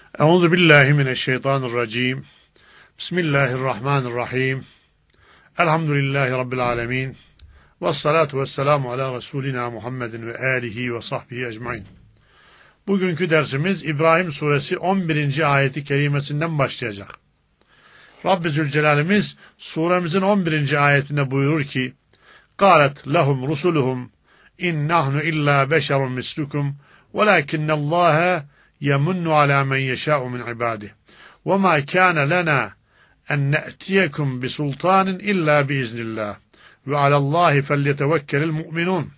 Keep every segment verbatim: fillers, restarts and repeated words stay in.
Euzu billahi mineşşeytanirracim. Bismillahirrahmanirrahim. Elhamdülillahi rabbil alamin. Ves salatu vesselamu ala Resulina Muhammedin ve alihi ve sahbihi ecmaîn. Bugünkü dersimiz İbrahim suresi on birinci ayeti kerimesinden başlayacak. Rabbi Zülcelal'imiz suremizin on birinci ayetinde buyurur ki: "Kâlet lehum rusuluhum in nahnu illa beşerun mislukum velakinnallâhe yemunnu alâ men yeşâ'u min ibâdih ve mâ kâne lenâ en ne'tiyekum bisultânin illâ biiznillâh ve alallâhi felyetevekkelil mu'minûn."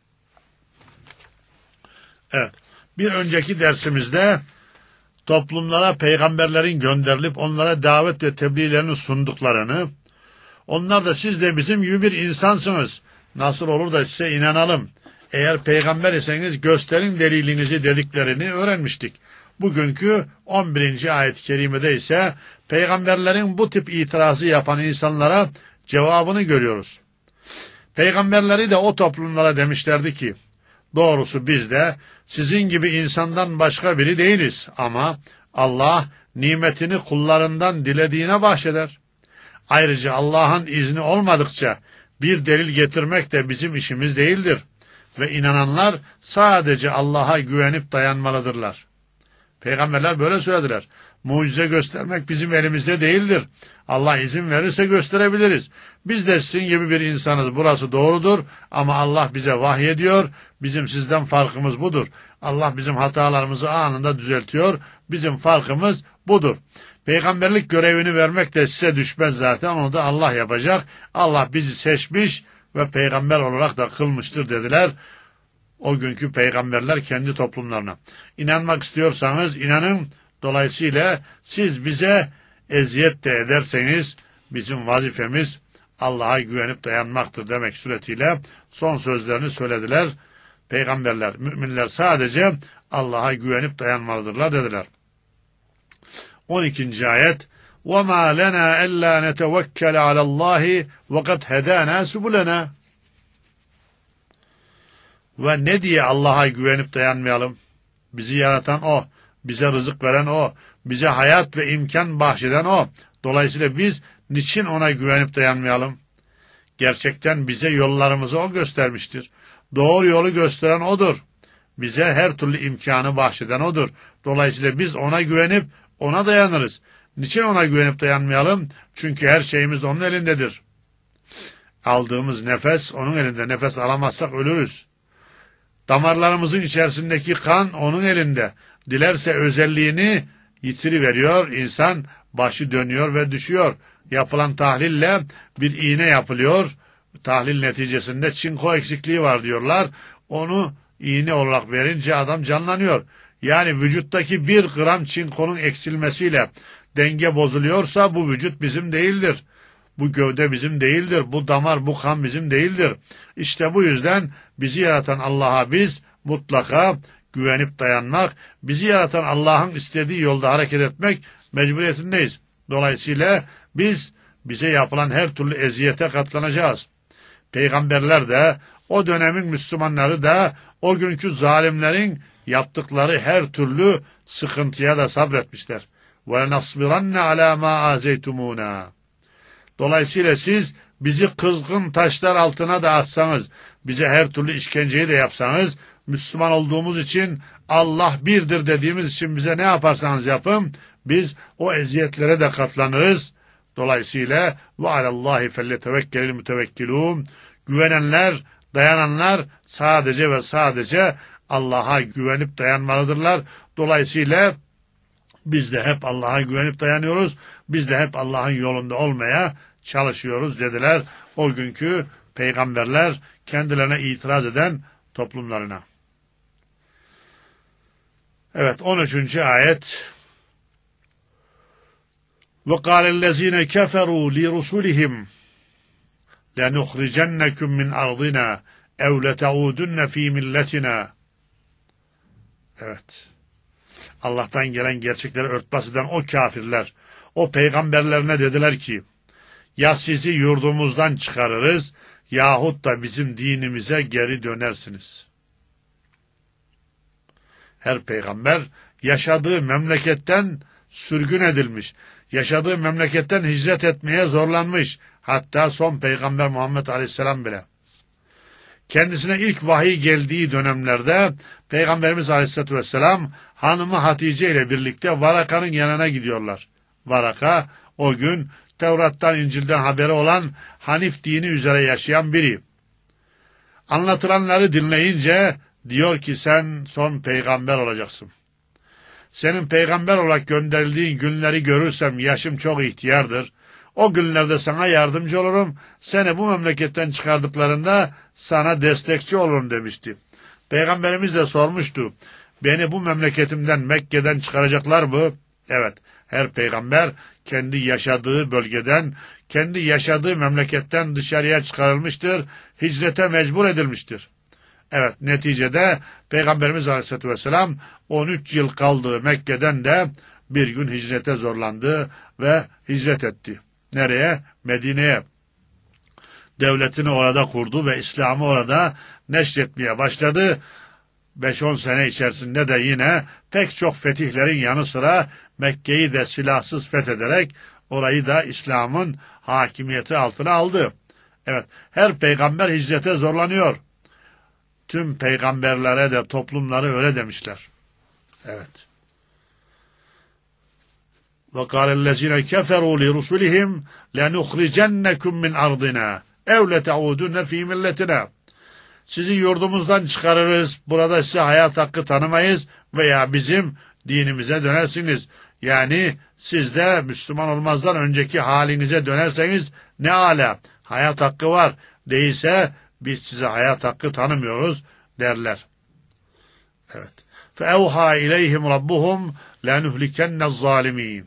Evet, bir önceki dersimizde toplumlara peygamberlerin gönderilip onlara davet ve tebliğlerini sunduklarını, onlar da siz de bizim gibi bir insansınız, nasıl olur da size inanalım, eğer peygamber iseniz gösterin delilinizi dediklerini öğrenmiştik. Bugünkü on birinci ayet-i kerimede ise peygamberlerin bu tip itirazı yapan insanlara cevabını görüyoruz. Peygamberleri de o toplumlara demişlerdi ki, doğrusu biz de sizin gibi insandan başka biri değiliz ama Allah nimetini kullarından dilediğine bahşeder. Ayrıca Allah'ın izni olmadıkça bir delil getirmek de bizim işimiz değildir ve inananlar sadece Allah'a güvenip dayanmalıdırlar. Peygamberler böyle söylediler. Mucize göstermek bizim elimizde değildir. Allah izin verirse gösterebiliriz. Biz de sizin gibi bir insanız. Burası doğrudur ama Allah bize vahyediyor. Bizim sizden farkımız budur. Allah bizim hatalarımızı anında düzeltiyor. Bizim farkımız budur. Peygamberlik görevini vermek de size düşmez zaten. Onu da Allah yapacak. Allah bizi seçmiş ve peygamber olarak da kılmıştır dediler o günkü peygamberler kendi toplumlarına. İnanmak istiyorsanız inanın. Dolayısıyla siz bize eziyet de ederseniz bizim vazifemiz Allah'a güvenip dayanmaktır demek suretiyle son sözlerini söylediler. Peygamberler, müminler sadece Allah'a güvenip dayanmalıdırlar dediler. on ikinci ayet: وَمَا لَنَا أَلَّا نَتَوَكَّلَ عَلَى اللّٰهِ وَقَدْ هَدَانَا سُبُلَنَا. Ve ne diye Allah'a güvenip dayanmayalım? Bizi yaratan O, bize rızık veren O, bize hayat ve imkan bahşeden O. Dolayısıyla biz niçin O'na güvenip dayanmayalım? Gerçekten bize yollarımızı O göstermiştir. Doğru yolu gösteren O'dur. Bize her türlü imkanı bahşeden O'dur. Dolayısıyla biz O'na güvenip O'na dayanırız. Niçin O'na güvenip dayanmayalım? Çünkü her şeyimiz O'nun elindedir. Aldığımız nefes O'nun elinde. Nefes alamazsak ölürüz. Damarlarımızın içerisindeki kan O'nun elinde. Dilerse özelliğini yitiriveriyor. İnsan başı dönüyor ve düşüyor. Yapılan tahlille bir iğne yapılıyor. Tahlil neticesinde çinko eksikliği var diyorlar. Onu iğne olarak verince adam canlanıyor. Yani vücuttaki bir gram çinkonun eksilmesiyle denge bozuluyorsa bu vücut bizim değildir. Bu gövde bizim değildir. Bu damar, bu kan bizim değildir. İşte bu yüzden bizi yaratan Allah'a biz mutlaka güvenip dayanmak, bizi yaratan Allah'ın istediği yolda hareket etmek mecburiyetindeyiz. Dolayısıyla biz bize yapılan her türlü eziyete katlanacağız. Peygamberler de, o dönemin Müslümanları da o günkü zalimlerin yaptıkları her türlü sıkıntıya da sabretmişler. وَلَنَصْبِرَنَّ عَلَى مَا آزَيْتُمُونَا. Dolayısıyla siz bizi kızgın taşlar altına da atsanız, bize her türlü işkenceyi de yapsanız, Müslüman olduğumuz için, Allah birdir dediğimiz için bize ne yaparsanız yapın, biz o eziyetlere de katlanırız. Dolayısıyla ve alallahi felyetevekkelil mutevekkilûn. Güvenenler, dayananlar sadece ve sadece Allah'a güvenip dayanmalıdırlar. Dolayısıyla biz de hep Allah'a güvenip dayanıyoruz. Biz de hep Allah'ın yolunda olmaya çalışıyoruz dediler o günkü peygamberler kendilerine itiraz eden toplumlarına. Evet, on üçüncü ayet. وَقَالَ الَّذ۪ينَ كَفَرُوا لِرُسُلِهِمْ لَنُخْرِجَنَّكُمْ مِنْ أَرْضِنَا اَوْ لَتَعُودُنَّ ف۪ي مِلَّتِنَا. Evet. Allah'tan gelen gerçekleri örtbas eden o kafirler, o peygamberlerine dediler ki, ya sizi yurdumuzdan çıkarırız, yahut da bizim dinimize geri dönersiniz. Her peygamber yaşadığı memleketten sürgün edilmiş, yaşadığı memleketten hicret etmeye zorlanmış, hatta son peygamber Muhammed Aleyhisselam bile. Kendisine ilk vahiy geldiği dönemlerde Peygamberimiz Aleyhisselatü Vesselam hanımı Hatice ile birlikte Varaka'nın yanına gidiyorlar. Varaka o gün Tevrat'tan, İncil'den haberi olan Hanif dini üzere yaşayan biri. Anlatılanları dinleyince diyor ki sen son peygamber olacaksın. Senin peygamber olarak gönderildiğin günleri görürsem yaşım çok ihtiyardır. O günlerde sana yardımcı olurum. Seni bu memleketten çıkardıklarında sana destekçi olurum demişti. Peygamberimiz de sormuştu. Beni bu memleketimden, Mekke'den çıkaracaklar mı? Evet. Her peygamber kendi yaşadığı bölgeden, kendi yaşadığı memleketten dışarıya çıkarılmıştır. Hicrete mecbur edilmiştir. Evet, neticede Peygamberimiz Aleyhisselatü Vesselam on üç yıl kaldığı Mekke'den de bir gün hicrete zorlandı ve hicret etti. Nereye? Medine'ye. Devletini orada kurdu ve İslam'ı orada neşretmeye başladı. beş on sene içerisinde de yine pek çok fetihlerin yanı sıra Mekke'yi de silahsız fethederek orayı da İslam'ın hakimiyeti altına aldı. Evet, her peygamber hicrete zorlanıyor. Tüm peygamberlere de toplumları öyle demişler. Evet. وَقَالَ الَّذِينَ كَفَرُوا لِرُسُلِهِمْ لَنُخْرِجَنَّكُمْ مِنْ أَرْضِنَا اَوْ لَتَعُودُنَّ ف۪ي مِلَّتِنَا Sizi yurdumuzdan çıkarırız, burada size hayat hakkı tanımayız veya bizim dinimize dönersiniz. Yani siz de Müslüman olmazdan önceki halinize dönerseniz ne âlâ, hayat hakkı var. Değilse biz size hayat hakkı tanımıyoruz derler. Evet. فَاَوْحَا اِلَيْهِمْ رَبُّهُمْ لَنُهْلِكَنَّ الظَّالِمِينَ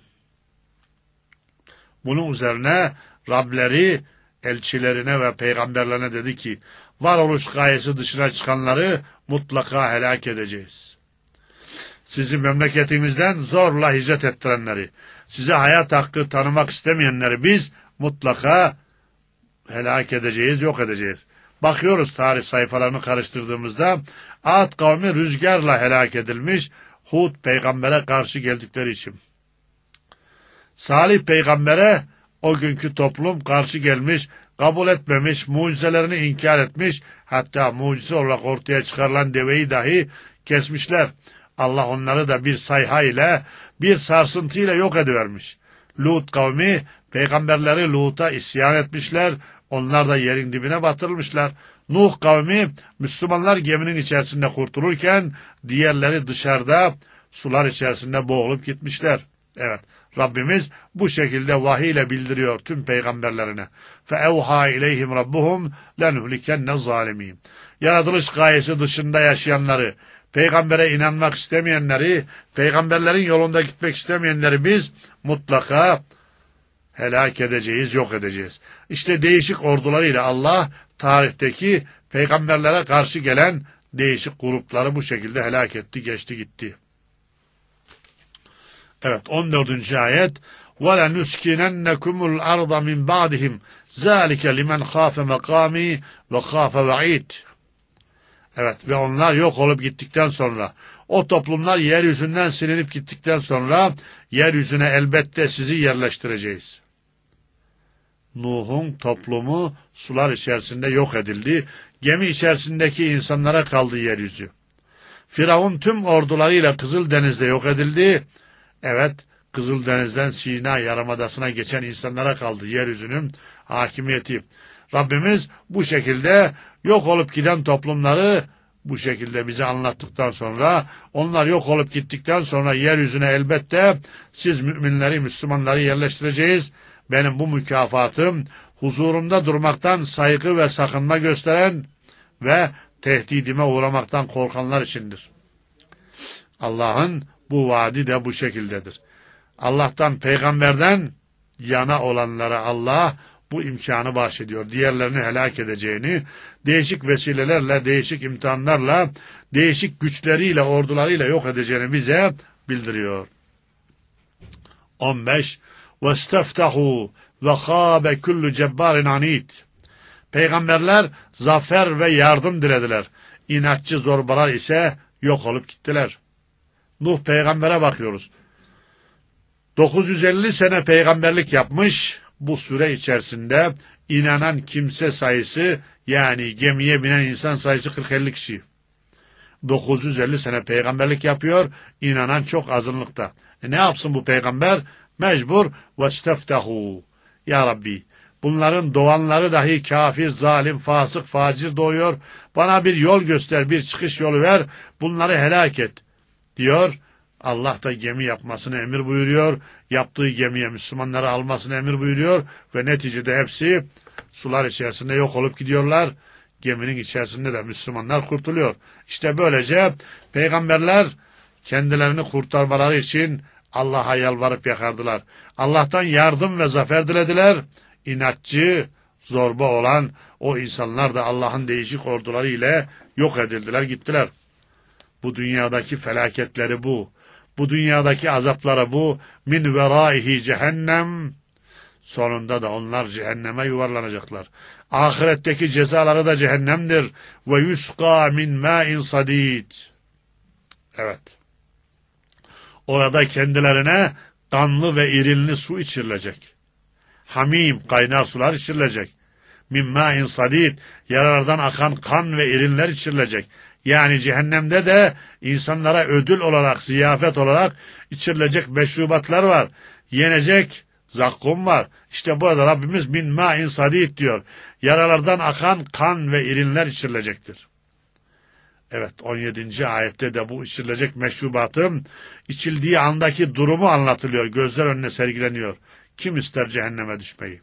Bunun üzerine Rableri elçilerine ve peygamberlerine dedi ki, varoluş gayesi dışına çıkanları mutlaka helak edeceğiz. Sizi memleketinizden zorla hicret ettirenleri, size hayat hakkı tanımak istemeyenleri biz mutlaka helak edeceğiz, yok edeceğiz. Bakıyoruz tarih sayfalarını karıştırdığımızda Ad kavmi rüzgarla helak edilmiş, Hud peygambere karşı geldikleri için. Salih peygambere o günkü toplum karşı gelmiş, kabul etmemiş, mucizelerini inkar etmiş, hatta mucize olarak ortaya çıkarılan deveyi dahi kesmişler. Allah onları da bir sayha ile, bir sarsıntı ile yok edivermiş. Lut kavmi, peygamberleri Lut'a isyan etmişler, onlar da yerin dibine batırılmışlar. Nuh kavmi, Müslümanlar geminin içerisinde kurtulurken, diğerleri dışarıda sular içerisinde boğulup gitmişler. Evet, Rabbimiz bu şekilde vahiy ile bildiriyor tüm peygamberlerine. فَاَوْحَا اِلَيْهِمْ رَبُّهُمْ لَنُهْلِكَنَّ الظَّالِمِينَ Yaratılış gayesi dışında yaşayanları, peygambere inanmak istemeyenleri, peygamberlerin yolunda gitmek istemeyenleri biz mutlaka helak edeceğiz, yok edeceğiz. İşte değişik ordularıyla Allah tarihteki peygamberlere karşı gelen değişik grupları bu şekilde helak etti, geçti gitti. Evet, on dördüncü ayet وَلَنُسْكِنَنَّكُمُ الْأَرْضَ مِنْ بَعْدِهِمْ ذَٰلِكَ لِمَنْ خَافَ مَقَامِي وَخَافَ وَعِيدٍ Evet, ve onlar yok olup gittikten sonra, o toplumlar yeryüzünden silinip gittikten sonra, yeryüzüne elbette sizi yerleştireceğiz. Nuh'un toplumu sular içerisinde yok edildi, gemi içerisindeki insanlara kaldı yeryüzü. Firavun tüm ordularıyla Kızıldeniz'de yok edildi. Evet, Kızıldeniz'den Sina Yarımadası'na geçen insanlara kaldı yeryüzünün hakimiyeti. Rabbimiz bu şekilde yok olup giden toplumları bu şekilde bize anlattıktan sonra, onlar yok olup gittikten sonra yeryüzüne elbette siz müminleri, Müslümanları yerleştireceğiz. Benim bu mükafatım huzurumda durmaktan saygı ve sakınma gösteren ve tehdidime uğramaktan korkanlar içindir. Allah'ın bu vaadi de bu şekildedir. Allah'tan, peygamberden yana olanlara Allah bu imkanı bahşediyor. Diğerlerini helak edeceğini, değişik vesilelerle, değişik imtihanlarla, değişik güçleriyle, ordularıyla yok edeceğini bize bildiriyor. on beş وَاسْتَفْتَحُوا وَخَابَ كُلُّ جَبَّارٍ عَنِيدٍ Peygamberler zafer ve yardım dilediler. İnatçı zorbalar ise yok olup gittiler. Nuh peygambere bakıyoruz. dokuz yüz elli sene peygamberlik yapmış. Bu süre içerisinde inanan kimse sayısı, yani gemiye binen insan sayısı kırk elli kişi. dokuz yüz elli sene peygamberlik yapıyor, inanan çok azınlıkta. E ne yapsın bu peygamber? Mecbur vesteftehu. Ya Rabbi, bunların doğanları dahi kafir, zalim, fasık, facir doğuyor. Bana bir yol göster, bir çıkış yolu ver, bunları helak et diyor. Allah da gemi yapmasını emir buyuruyor. Yaptığı gemiye Müslümanları almasını emir buyuruyor. Ve neticede hepsi sular içerisinde yok olup gidiyorlar. Geminin içerisinde de Müslümanlar kurtuluyor. İşte böylece peygamberler kendilerini kurtarmaları için Allah'a yalvarıp yakardılar. Allah'tan yardım ve zafer dilediler. İnatçı, zorba olan o insanlar da Allah'ın değişik orduları ile yok edildiler, gittiler. Bu dünyadaki felaketleri bu. Bu dünyadaki azapları bu. Min veraihi cehennem. Sonunda da onlar cehenneme yuvarlanacaklar. Ahiretteki cezaları da cehennemdir. Ve yusqa min ma'in sadid. Evet. Orada kendilerine kanlı ve irinli su içirilecek. Hamim, kaynar sular içirilecek. Min ma'in sadid, yaralardan akan kan ve irinler içirilecek. Yani cehennemde de insanlara ödül olarak, ziyafet olarak içirilecek meşrubatlar var. Yenecek zakkum var. İşte burada Rabbimiz min ma'in sadid diyor. Yaralardan akan kan ve irinler içirilecektir. Evet, on yedinci ayette de bu içirilecek meşrubatın içildiği andaki durumu anlatılıyor. Gözler önüne sergileniyor. Kim ister cehenneme düşmeyi?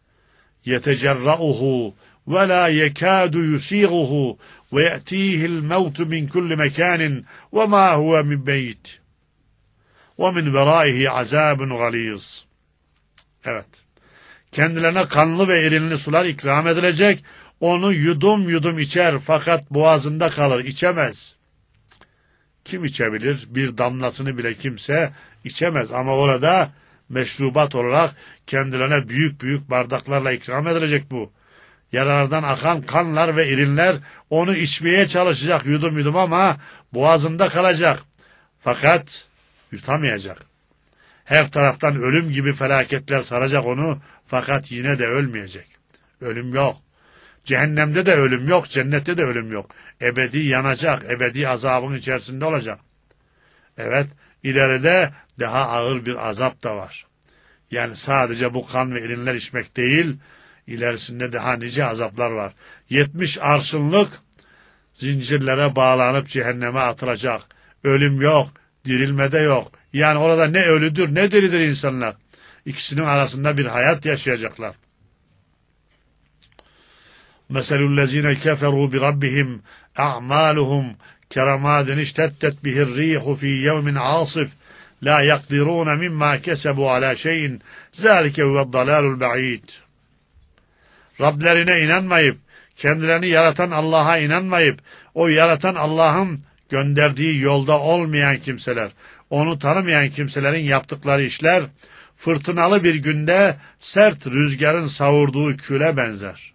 Yetecerra'uhu ve la yekâdu yusîguhu ve ye'tîhil mevtu min kulli mekânin ve mâ huve min beyt ve min verâihi azâbun galîz. Evet. Kendilerine kanlı ve irinli sular ikram edilecek. Onu yudum yudum içer fakat boğazında kalır, içemez. Kim içebilir? Bir damlasını bile kimse içemez ama orada meşrubat olarak kendilerine büyük büyük bardaklarla ikram edilecek bu. Yaralardan akan kanlar ve irinler onu içmeye çalışacak yudum yudum ama boğazında kalacak. Fakat yutamayacak. Her taraftan ölüm gibi felaketler saracak onu fakat yine de ölmeyecek. Ölüm yok. Cehennemde de ölüm yok, cennette de ölüm yok. Ebedi yanacak, ebedi azabın içerisinde olacak. Evet, ileride daha ağır bir azap da var. Yani sadece bu kan ve irinler içmek değil, ilerisinde daha nice azaplar var. Yetmiş arşınlık zincirlere bağlanıp cehenneme atılacak. Ölüm yok, dirilme de yok. Yani orada ne ölüdür ne diridir insanlar. İkisinin arasında bir hayat yaşayacaklar. Meselullezine keferu bi rabbihim a'maluhum keramadin iştettet bihir rihu fi yevmin asif la yakdirun mimma kesebu ala şeyin zalike huve'd dalalul ba'id. Rablerine inanmayıp, kendilerini yaratan Allah'a inanmayıp, o yaratan Allah'ın gönderdiği yolda olmayan kimseler, onu tanımayan kimselerin yaptıkları işler, fırtınalı bir günde sert rüzgarın savurduğu küle benzer.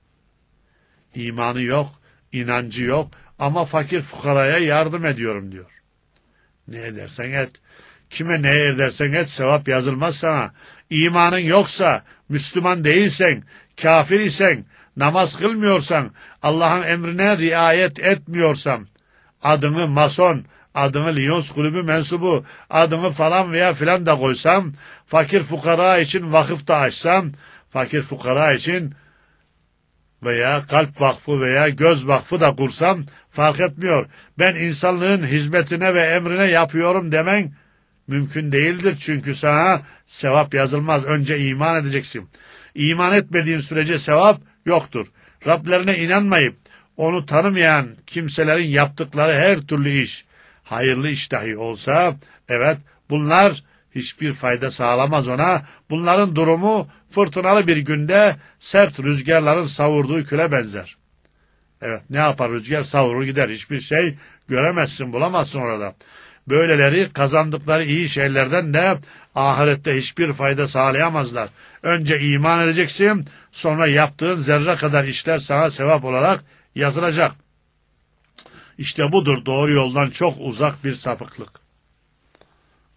İmanı yok, inancı yok ama fakir fukaraya yardım ediyorum diyor. Ne edersen et, kime ne edersen et sevap yazılmaz sana. İmanın yoksa, Müslüman değilsen, kafir isen, namaz kılmıyorsan, Allah'ın emrine riayet etmiyorsan, adını mason, adını Lions kulübü mensubu, adını falan veya filan da koysam, fakir fukara için vakıf da açsam, fakir fukara için veya kalp vakfı veya göz vakfı da kursam fark etmiyor. Ben insanlığın hizmetine ve emrine yapıyorum demen mümkün değildir. Çünkü sana sevap yazılmaz. Önce iman edeceksin. İman etmediğin sürece sevap yoktur. Rablerine inanmayıp onu tanımayan kimselerin yaptıkları her türlü iş, hayırlı iş dahi olsa, evet bunlar hiçbir fayda sağlamaz ona. Bunların durumu fırtınalı bir günde sert rüzgarların savurduğu küle benzer. Evet, ne yapar rüzgar? Savurur gider. Hiçbir şey göremezsin, bulamazsın orada. Böyleleri kazandıkları iyi şeylerden de ahirette hiçbir fayda sağlayamazlar. Önce iman edeceksin, sonra yaptığın zerre kadar işler sana sevap olarak yazılacak. İşte budur doğru yoldan çok uzak bir sapıklık.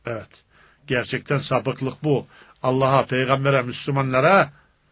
Evet. Gerçekten sapıklık bu. Allah'a, peygambere, Müslümanlara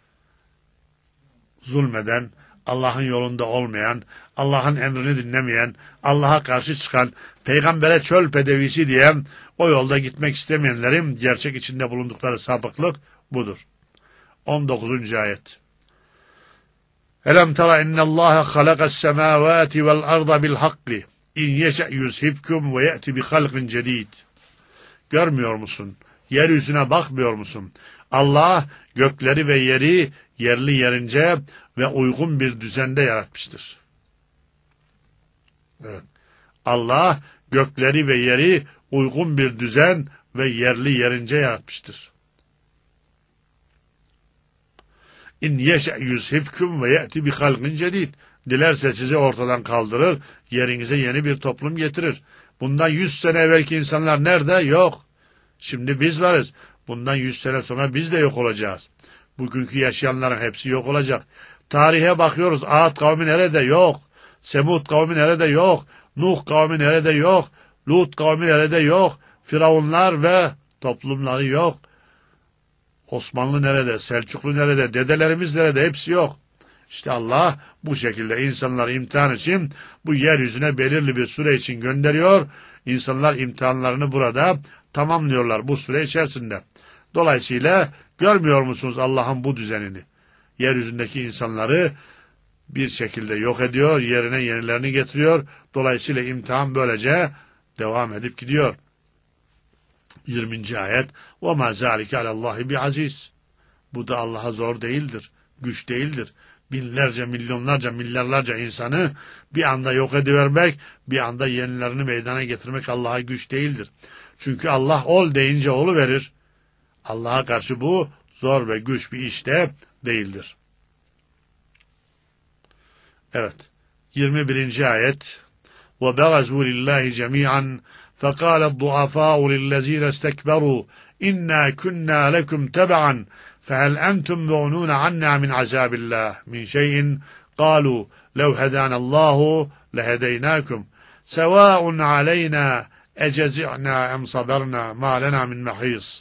zulmeden, Allah'ın yolunda olmayan, Allah'ın emrini dinlemeyen, Allah'a karşı çıkan, peygambere çöl pedevisi diyen, o yolda gitmek istemeyenlerin gerçek içinde bulundukları sapıklık budur. on dokuzuncu ayet. Elem tera innallâhe halakas semâvâti vel arda bil hakki in yeşe yuzhibkum ve ye'ti bi halqin cedid. Görmüyor musun? Yeryüzüne bakmıyor musun? Allah gökleri ve yeri yerli yerince ve uygun bir düzende yaratmıştır. Evet. Allah gökleri ve yeri uygun bir düzen ve yerli yerince yaratmıştır. İn yeşe yuzhibkum ve ye'ti bi halqin cedid. Dilerse sizi ortadan kaldırır, yerinize yeni bir toplum getirir. Bundan yüz sene evvelki insanlar nerede? Yok. Şimdi biz varız. Bundan yüz sene sonra biz de yok olacağız. Bugünkü yaşayanların hepsi yok olacak. Tarihe bakıyoruz. Ad kavmi nerede? Yok. Semud kavmi nerede? Yok. Nuh kavmi nerede? Yok. Lut kavmi nerede? Yok. Firavunlar ve toplumları yok. Osmanlı nerede? Selçuklu nerede? Dedelerimiz nerede? Hepsi yok. İşte Allah bu şekilde insanları imtihan için bu yeryüzüne belirli bir süre için gönderiyor. İnsanlar imtihanlarını burada tamamlıyorlar bu süre içerisinde. Dolayısıyla görmüyor musunuz Allah'ın bu düzenini? Yeryüzündeki insanları bir şekilde yok ediyor, yerine yenilerini getiriyor. Dolayısıyla imtihan böylece devam edip gidiyor. yirminci ayet. وَمَا ذَٰلِكَ عَلَى اللّٰهِ بِعَز۪يزٍ. Bu da Allah'a zor değildir, güç değildir. Binlerce, milyonlarca, milyarlarca insanı bir anda yok edivermek, bir anda yenilerini meydana getirmek Allah'a güç değildir. Çünkü Allah ol deyince oluverir. Allah'a karşı bu zor ve güç bir iş de değildir. Evet. yirmi birinci ayet. وَبَرَزُوا لِلّٰهِ جَمِيعًا فَقَالَ الضُّعَفَاءُ لِلَّذ۪ينَ اسْتَكْبَرُوا إِنَّا كُنَّا لَكُمْ تَبَعًا فَهَلْ أَنْتُمْ مُغْنُونَ عَنَّا مِنْ عَذَابِ اللّٰهِ مِنْ شَيْءٍ قَالُوا لَوْ هَدَانَ اللّٰهُ لَهَدَيْنَاكُمْ سَوَاءٌ عَلَيْنَا اَجَزِعْنَا اَمْ صَبَرْنَا مَا لَنَا مِنْ مَحِيصٍ.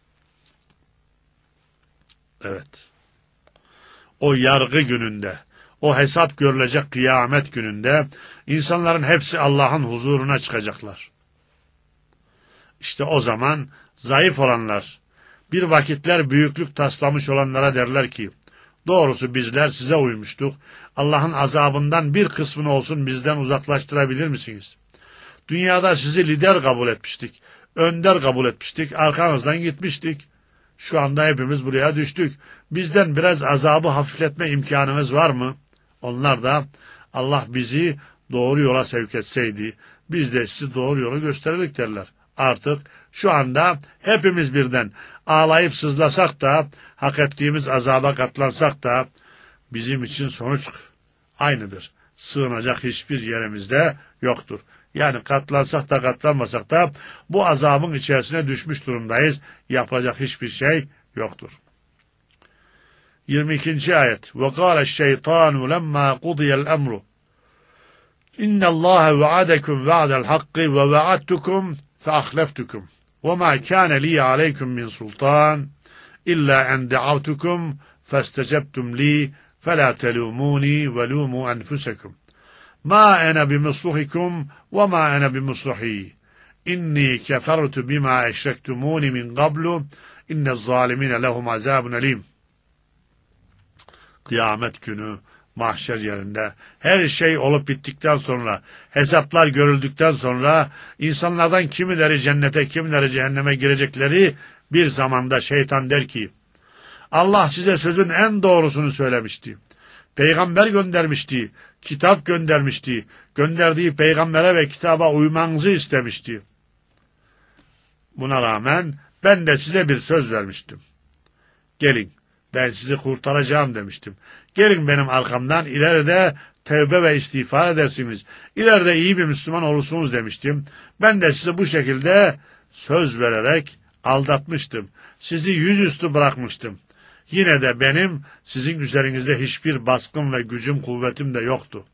Evet. O yargı gününde, o hesap görülecek kıyamet gününde insanların hepsi Allah'ın huzuruna çıkacaklar. İşte o zaman zayıf olanlar, bir vakitler büyüklük taslamış olanlara derler ki, doğrusu bizler size uymuştuk, Allah'ın azabından bir kısmını olsun bizden uzaklaştırabilir misiniz? Dünyada sizi lider kabul etmiştik, önder kabul etmiştik, arkanızdan gitmiştik. Şu anda hepimiz buraya düştük. Bizden biraz azabı hafifletme imkanımız var mı? Onlar da Allah bizi doğru yola sevk etseydi, biz de sizi doğru yolu gösterirdik derler. Artık şu anda hepimiz birden ağlayıp sızlasak da, hak ettiğimiz azaba katlansak da, bizim için sonuç aynıdır. Sığınacak hiçbir yerimizde yoktur. Yani katlansak da katlanmasak da bu azabın içerisine düşmüş durumdayız. Yapacak hiçbir şey yoktur. yirmi ikinci ayet. وَقَالَ الشَّيْطَانُ لَمَّا قُضِيَ الْأَمْرُ اِنَّ اللّٰهَ وَعَدَكُمْ وَعْدَ الْحَقِّ وَوَعَدْتُكُمْ فَأَخْلَفْتُكُمْ وَمَا كَانَ لِي عَلَيْكُمْ مِنْ سُلْطَانٍ إِلَّا أَنْ دَعَوْتُكُمْ فَاسْتَجَبْتُمْ لِي فَلَا تَلُومُونِي وَلُومُوا أَنْفُسَكُمْ مَا أَنَا بِمُصْرِخِكُمْ وَمَا أَنَا بِمُصْرِخِي إِنِّي كَفَرْتُ بِمَا أَشْرَكْتُمُونِ مِنْ قَبْلُ إِنَّ الظَّالِمِينَ لَهُمْ عَذَابٌ أَلِيمٌ. Kıyamet günü mahşer yerinde her şey olup bittikten sonra, hesaplar görüldükten sonra insanlardan kimileri cennete, kimileri cehenneme girecekleri bir zamanda şeytan der ki, Allah size sözün en doğrusunu söylemişti. Peygamber göndermişti, kitap göndermişti, gönderdiği peygambere ve kitaba uymanızı istemişti. Buna rağmen ben de size bir söz vermiştim. Gelin, ben sizi kurtaracağım demiştim. Gelin benim arkamdan, ileride tevbe ve istiğfar edersiniz. İleride iyi bir Müslüman olursunuz demiştim. Ben de size bu şekilde söz vererek aldatmıştım. Sizi yüzüstü bırakmıştım. Yine de benim sizin üzerinizde hiçbir baskım ve gücüm, kuvvetim de yoktu.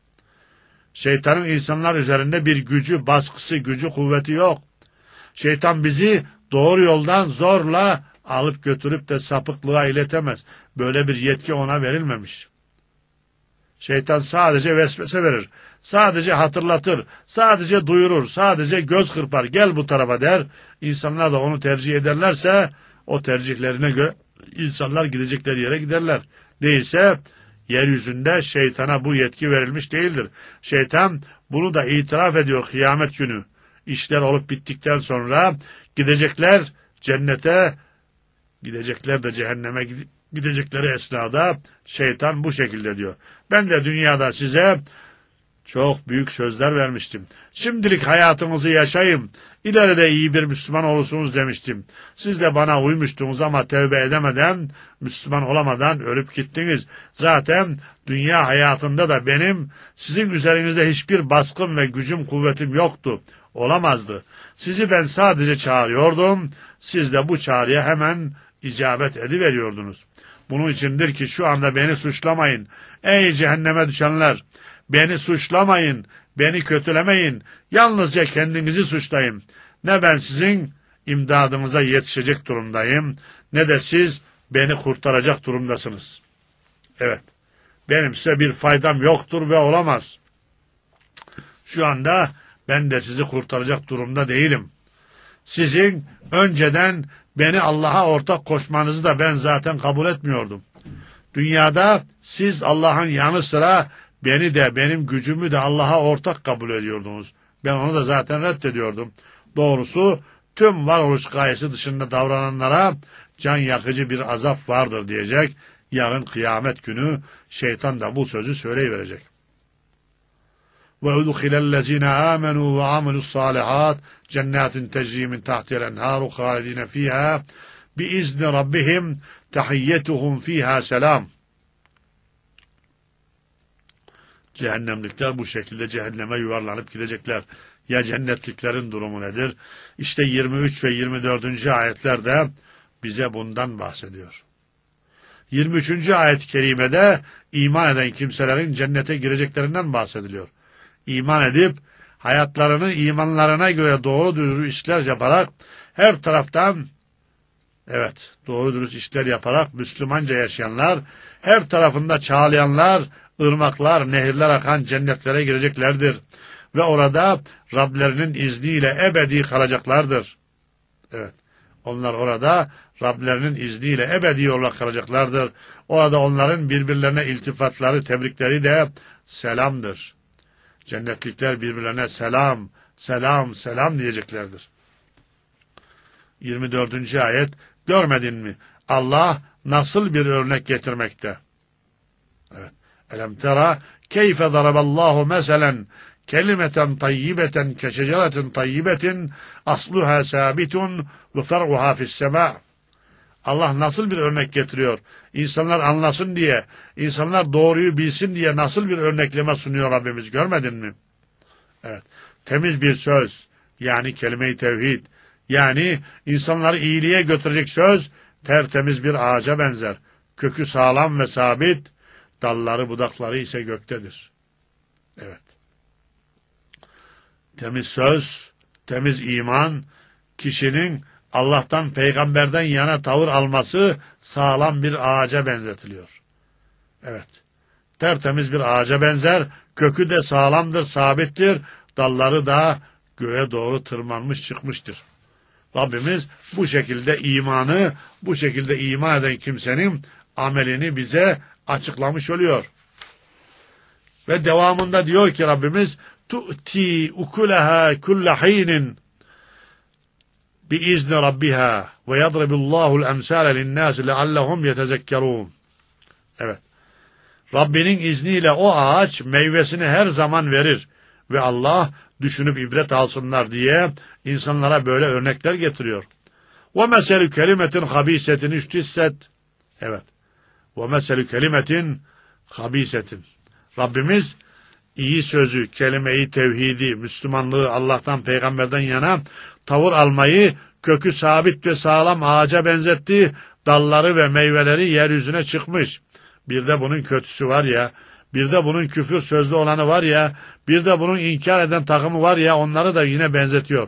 Şeytanın insanlar üzerinde bir gücü, baskısı, gücü, kuvveti yok. Şeytan bizi doğru yoldan zorla alıp götürüp de sapıklığa iletemez. Böyle bir yetki ona verilmemiş. Şeytan sadece vesvese verir. Sadece hatırlatır. Sadece duyurur. Sadece göz kırpar. Gel bu tarafa der. İnsanlar da onu tercih ederlerse o tercihlerine göre insanlar gidecekleri yere giderler. Değilse yeryüzünde şeytana bu yetki verilmiş değildir. Şeytan bunu da itiraf ediyor kıyamet günü. İşler olup bittikten sonra gidecekler cennete, gidecekler de cehenneme gidecekleri esnada şeytan bu şekilde diyor. Ben de dünyada size çok büyük sözler vermiştim. Şimdilik hayatınızı yaşayın. İleride iyi bir Müslüman olursunuz demiştim. Siz de bana uymuştunuz ama tövbe edemeden, Müslüman olamadan ölüp gittiniz. Zaten dünya hayatında da benim sizin üzerinizde hiçbir baskım ve gücüm, kuvvetim yoktu. Olamazdı. Sizi ben sadece çağırıyordum. Siz de bu çağrıya hemen icabet ediveriyordunuz. Bunun içindir ki şu anda beni suçlamayın. Ey cehenneme düşenler! Beni suçlamayın, beni kötülemeyin. Yalnızca kendinizi suçlayın. Ne ben sizin imdadınıza yetişecek durumdayım, ne de siz beni kurtaracak durumdasınız. Evet, benim size bir faydam yoktur ve olamaz. Şu anda ben de sizi kurtaracak durumda değilim. Sizin önceden beni Allah'a ortak koşmanızı da ben zaten kabul etmiyordum. Dünyada siz Allah'ın yanı sıra beni de, benim gücümü de Allah'a ortak kabul ediyordunuz. Ben onu da zaten reddediyordum. Doğrusu tüm varoluş gayesi dışında davrananlara can yakıcı bir azap vardır diyecek. Yarın kıyamet günü şeytan da bu sözü söyleyiverecek. وَاُدْخِلَ الَّذ۪ينَ آمَنُوا وَعَمَلُوا الصَّالِحَاتِ جَنَّاتٍ تَجْرِي مِنْ تَحْتِهَا الْاَنْهَارُ خَالِد۪ينَ ف۪يهَا بِاِذْنِ رَبِّهِمْ تَحِيَّتُهُمْ ف۪يهَا سَلَامٌ. Cehennemlikler bu şekilde cehenneme yuvarlanıp gidecekler. Ya cennetliklerin durumu nedir? İşte yirmi üç ve yirmi dördüncü ayetlerde bize bundan bahsediyor. yirmi üçüncü ayet-i kerimede iman eden kimselerin cennete gireceklerinden bahsediliyor. İman edip hayatlarını imanlarına göre doğru dürüst işler yaparak her taraftan evet doğru dürüst işler yaparak Müslümanca yaşayanlar, her tarafında çağlayanlar, ırmaklar, nehirler akan cennetlere gireceklerdir. Ve orada Rablerinin izniyle ebedi kalacaklardır. Evet, onlar orada Rablerinin izniyle ebedi olarak kalacaklardır. Orada onların birbirlerine iltifatları, tebrikleri de selamdır. Cennetlikler birbirlerine selam, selam, selam diyeceklerdir. yirmi dördüncü ayet, görmedin mi? Allah nasıl bir örnek getirmekte? Evet. Elem tera keyfe daraballahu meselen kelimeten tayyibeten keşeceretin tayyibetin asluha sabitun ve fer'uha fissema. Allah nasıl bir örnek getiriyor? İnsanlar anlasın diye, insanlar doğruyu bilsin diye nasıl bir örnekleme sunuyor Rabbimiz, görmedin mi? Evet. Temiz bir söz, yani kelime-i tevhid, yani insanları iyiliğe götürecek söz, tertemiz bir ağaca benzer. Kökü sağlam ve sabit, dalları budakları ise göktedir. Evet. Temiz söz, temiz iman, kişinin Allah'tan, peygamberden yana tavır alması sağlam bir ağaca benzetiliyor. Evet. Tertemiz bir ağaca benzer, kökü de sağlamdır, sabittir, dalları da göğe doğru tırmanmış çıkmıştır. Rabbimiz bu şekilde imanı, bu şekilde iman eden kimsenin amelini bize açıklamış oluyor. Ve devamında diyor ki Rabbimiz, tu'ti ukulaha kulle hinin biizni rabbiha ve yadribullahul emsale linnâsi leallehum yetezekkerûn. Evet. Rabbinin izniyle o ağaç meyvesini her zaman verir ve Allah düşünüp ibret alsınlar diye insanlara böyle örnekler getiriyor. Ve meselü kelimetin habisetin iştisset. Evet. Ve meselü kelimetin habisetin. Rabbimiz iyi sözü, kelime-i tevhidi, Müslümanlığı, Allah'tan, peygamberden yana tavır almayı kökü sabit ve sağlam ağaca benzetti, dalları ve meyveleri yeryüzüne çıkmış. Bir de bunun kötüsü var ya, bir de bunun küfür sözlü olanı var ya, bir de bunun inkar eden takımı var ya, onları da yine benzetiyor.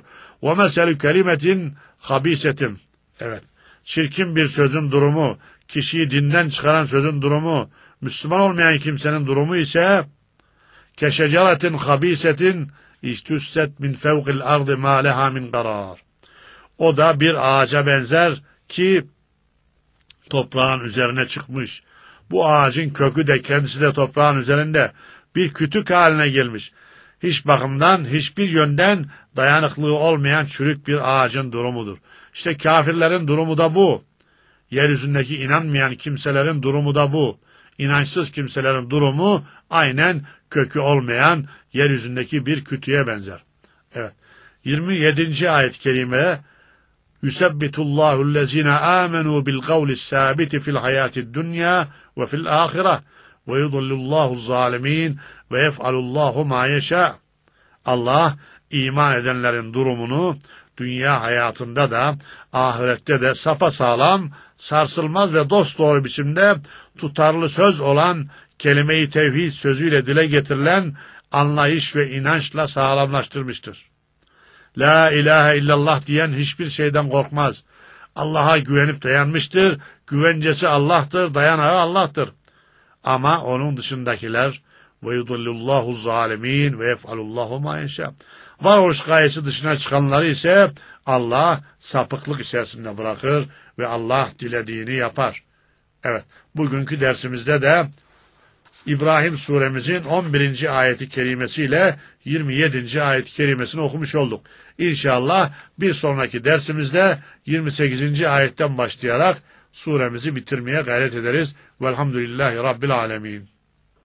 Ve meselü kelimetin habisetin. Evet. Çirkin bir sözün durumu, kişiyi dinden çıkaran sözün durumu, Müslüman olmayan kimsenin durumu ise keşeceratin habisetin istüsset min fevkil ardı ma leha min karar. O da bir ağaca benzer ki toprağın üzerine çıkmış. Bu ağacın kökü de kendisi de toprağın üzerinde bir kütük haline gelmiş. Hiç bakımdan, hiçbir yönden dayanıklığı olmayan çürük bir ağacın durumudur. İşte kafirlerin durumu da bu. Yeryüzündeki inanmayan kimselerin durumu da bu. İnançsız kimselerin durumu aynen kökü olmayan yeryüzündeki bir kütüğe benzer. Evet. yirmi yedinci ayet-i kerime Yusebbitullahu llezine amenu bil kavlis sabiti fil hayatid dunya ve fil ahire ve yudillullahu zalimin ve yef'alullahu ma yeşâ. Allah iman edenlerin durumunu dünya hayatında da ahirette de sapasağlam, sarsılmaz ve dosdoğru biçimde tutarlı söz olan kelime-i tevhid sözüyle dile getirilen anlayış ve inançla sağlamlaştırmıştır. La ilahe illallah diyen hiçbir şeyden korkmaz. Allah'a güvenip dayanmıştır. Güvencesi Allah'tır, dayanağı Allah'tır. Ama onun dışındakiler ve yudillullahu zalimin ve yef'alullahu ma yeşâ. Varoluş gayesi dışına çıkanları ise Allah sapıklık içerisinde bırakır ve Allah dilediğini yapar. Evet, bugünkü dersimizde de İbrahim suremizin on birinci ayeti kerimesiyle yirmi yedinci ayeti kerimesini okumuş olduk. İnşallah bir sonraki dersimizde yirmi sekizinci ayetten başlayarak suremizi bitirmeye gayret ederiz. Velhamdülillahi Rabbil alemin.